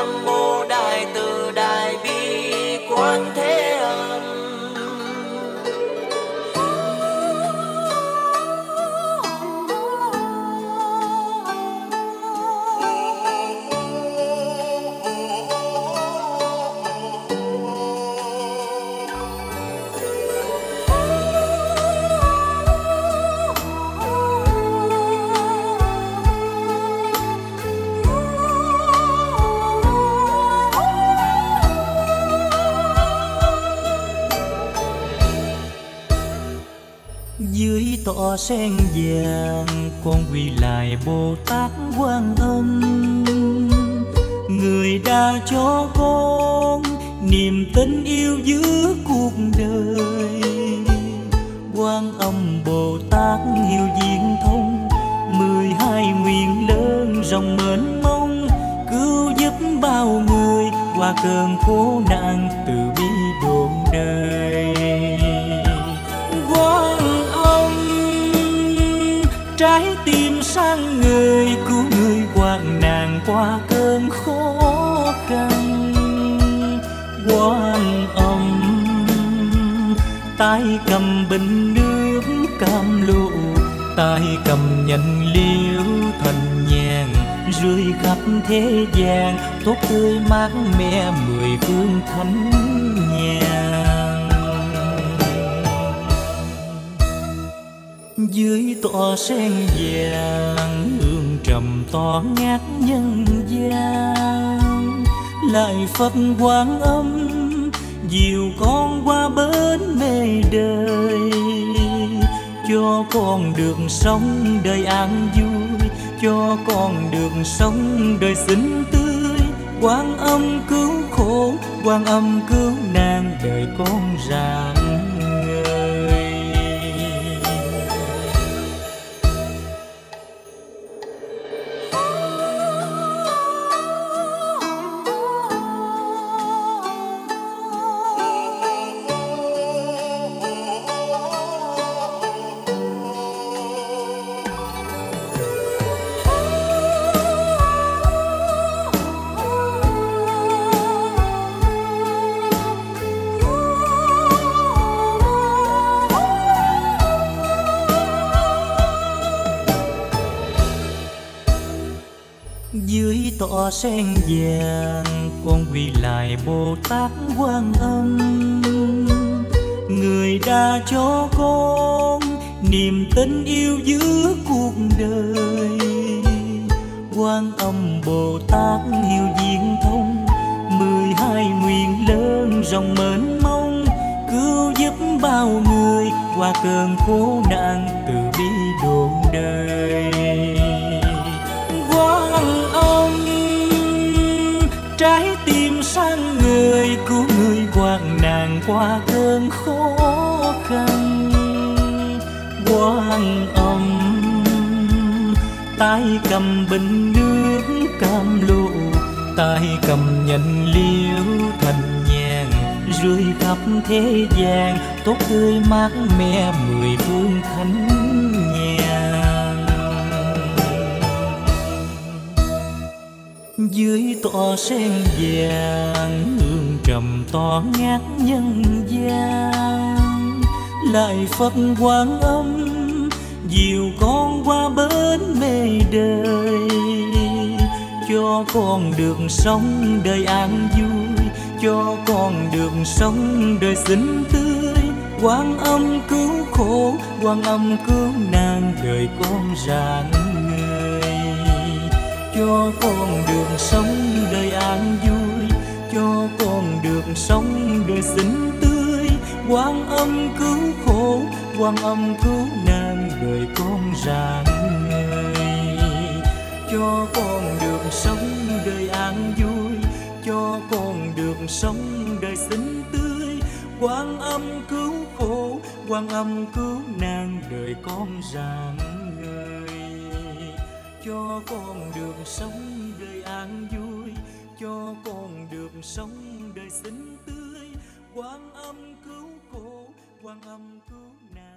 nam mô đại từ đại bi quan thế âm. Dưới tọa sen vàng con quỳ lại Bồ Tát Quan Âm, người đã cho con niềm tin yêu giữa cuộc đời. Quan Âm Bồ Tát hiếu diện thông, 12 nguyện lớn rộng mênh mông, cứu giúp bao người qua cơn khổ nạn từ bi độ đời. Quan Âm trái tim sáng người, cứu người hoạn nạn qua cơn khó khăn. Quan Âm tay cầm bình nước cam lộ, tay cầm nhành liễu thành nhàn, rơi khắp thế gian tốt tươi mát mẻ 10 phương thánh nhàn. Dưới tọa sen vàng hương trầm tỏa ngát nhân gian, lại Phật Quan Âm dìu con qua bến mê đời, cho con được sống đời an vui, cho con được sống đời xinh tươi. Quan Âm cứu khổ, Quan Âm cứu nạn đời con rạng ngời. Dưới tọa sen vàng con quỳ lại Bồ Tát Quan Âm, người đã cho con niềm tin yêu giữa cuộc đời. Quan Âm Bồ Tát hiếu diện thông, 12 nguyện lớn rộng mênh mông, cứu giúp bao người qua cơn khổ nạn từ bi độ đời. Quan Âm trái tim sáng người, cứu người hoạn nạn qua cơn khó khăn. Quan Âm tay cầm bình nước cam lộ, tay cầm nhành liễu thành nhàn, rơi khắp thế gian tốt tươi mát mẻ 10 phương thánh nhàn. Dưới tọa sen vàng hương trầm tỏa ngát nhân gian, lại Phật Quan Âm dìu con qua bến mê đời, cho con được sống đời an vui, cho con được sống đời xinh tươi. Quan Âm cứu khổ, Quan Âm cứu nạn đời con rạng ngời, cho con được sống đời an vui, cho con được sống đời xinh tươi. Quan Âm cứu khổ, Quan Âm cứu nạn đời con rạng ngời, cho con được sống đời an vui, cho con được sống đời xinh tươi. Quan Âm cứu khổ, Quan Âm cứu nạn đời con rạng ngời, cho con được sống đời an vui, cho con được sống đời xinh tươi. Quan Âm cứu khổ, Quan Âm cứu nạn.